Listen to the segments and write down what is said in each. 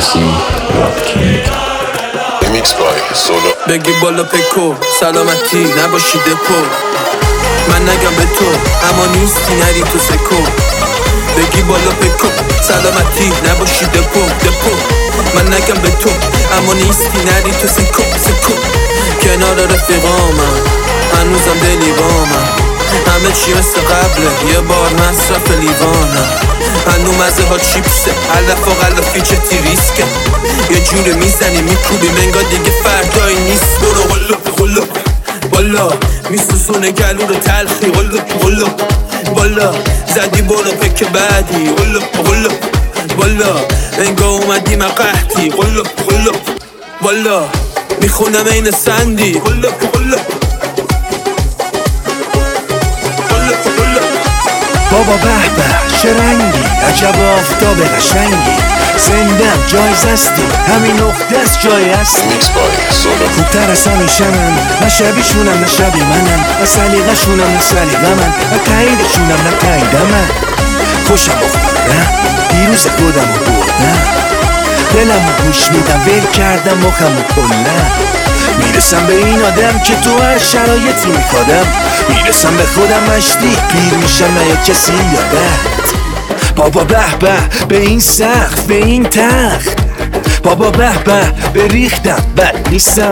اختصاصی راکینگ. میکس بای سولو. بگی بالا پکو سلامتی نباشی دپو، من نگم به تو اما نیستی نری تو سکو. بگی بالا پکو سلامتی نباشی دپو، من نگم به تو اما نیستی نری تو سکو. کنار رفیقامم هنوزم دلی بامم، همه چی مثل قبله یه بار مصرف لیوانم. هنو مزه ها چیپسه علف و غلافی چه ریسکه، یه جوره میزنی میکوبی منگا دیگه فردایی نیست. برو غلو بالا میسوزونه گلو رو تلخی. غلو بالا زدی برو پک بعدی. غلو بالا انگا اومدی من قحطی. غلو بالا میخونم این سندی. غلو بابا به به چه رنگی، عجب آفتاب قشنگی، زندم جایزستی، همین نقطه است جای هستی. میکس بای سولو. خوبتر از همیشنم، نه شبیشونم نه شبی منم، نه سلیقه‌شونم نه سلیقه من، نه تاییدشونم نه تایید من. خوشم اخوردم دیروز خودم رو بردم، دلم رو گوش میدم ول کردم مخم رو کلم. میرسم به این آدم که تو هر شرایطی میخوادم، میرسم به خودم مشتی پیر میشم نه یا کسی یادت. بابا به به به این سقف به این تخت، بابا به به بریختم بد نیستم.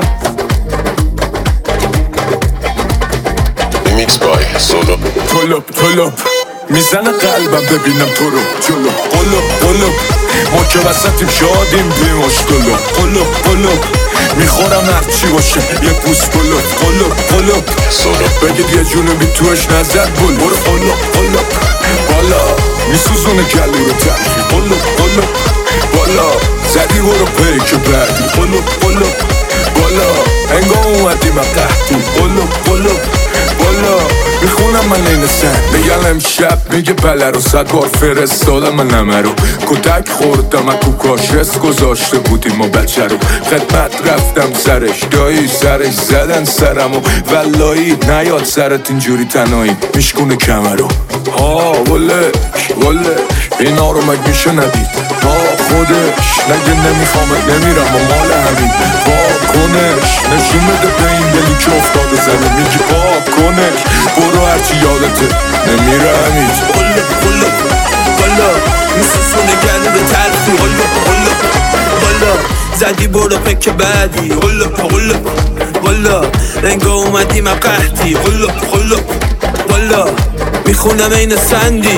میکس بای سولو. طلب میزنه قلبم ببینم تو رو جلو. قلب ما که وسطیم شادیم بیم اشتلو. قلب میخورم هرچی باشه یه پوست قلب سولو. بگید یه جونبی توش نزد بول. برو قلب بالا میسوزونه گلو رو تلخی. قلب بالا زدی برو پیک بعدی. قلب بالا انگا اومدی من قحطی. قلب بالا میخونم من این سن میگن امشب میگه بله رو 100 بار فرستادم من نمه رو. کتک خوردم من کوکاشس گذاشته بودیم و بچه رو خدمت رفتم سرش دایی سرش زدن سرمو ولایی نیاد سرت اینجوری تنهایی میشکونه کمه رو. وله اینا رو مگه میشه ندید خودش نگه نمیخوامت نمیرم و مال همین کنش نشون بده به این دلی که افتاده زمین میگی کنش برو هرچی یادته نمیره همیت. غلو بالا میسوزونه گلو رو تلخی. غلو بالا زدی برو پک بعدی. غلو بالا انگا اومدی من قحطی. غلو بالا میخونم این سندی.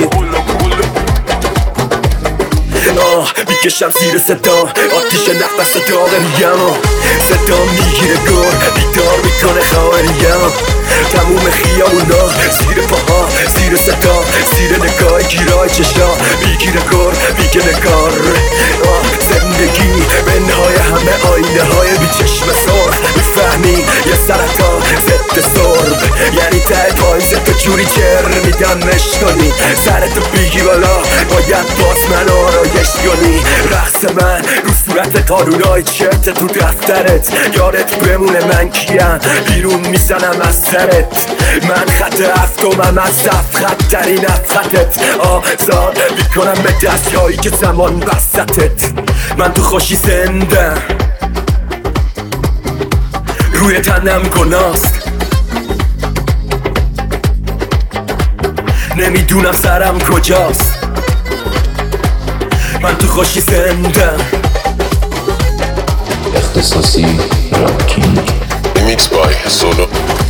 میکشم زیر صدا آتیش نفس داغریم، صدا میگیره گور بیدار میکنه خواهریم. تموم خیابونا زیر پاها زیر صدا زیر نگاه گیرای چشا میگیره گور میگه نگار. زندگی منهای همه آینه های بی چشم سرخ، میفهمی یه سرطان ضد سرب یعنی ته پایین زد جوری چر میدمش کنی سرتو بیگی بالا باید باز من آرایش کنی. رقص من رو صورت قانونای چرت تو دفترت یادت بمونه من کیم بیرون میزنم از سرت. من خط هفتمم از خط ترین خطت آزاد میکنم به دستهایی که زمان وسطت. من تو خوشی زندم روی تنم گناست، نمیدونم سرم کجاست. من تو خوشی زندم. اختصاصی راکینگ. میکس بای سولو.